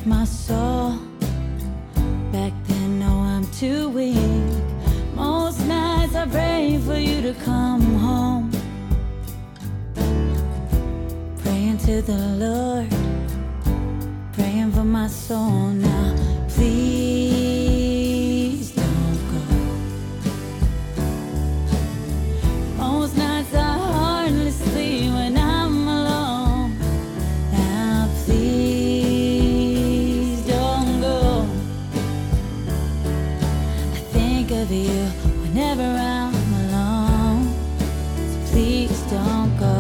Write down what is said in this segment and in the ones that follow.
my soul. Back then, no, I'm too weak. Most nights I pray for you to come home. Praying to the Lord, praying for my soul now. Please don't go. Most nights I hardly sleep when I'm alone. Now please don't go. I think of you whenever I'm alone. So please don't go.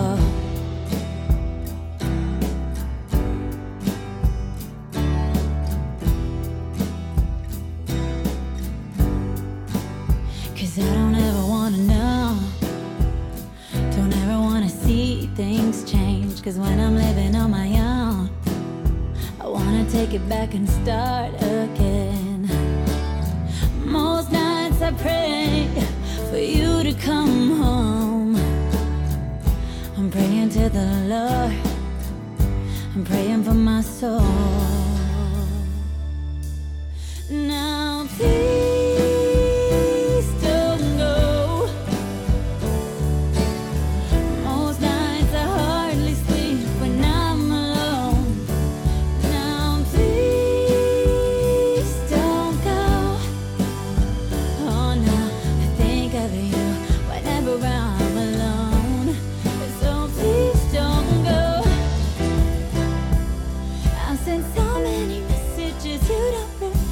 I don't ever wanna know, don't ever wanna see things change. Cause when I'm living on my own, I wanna take it back and start again. Most nights I pray for you to come home. I'm praying to the Lord, I'm praying for my soul. Now please sent so many messages, you don't reply.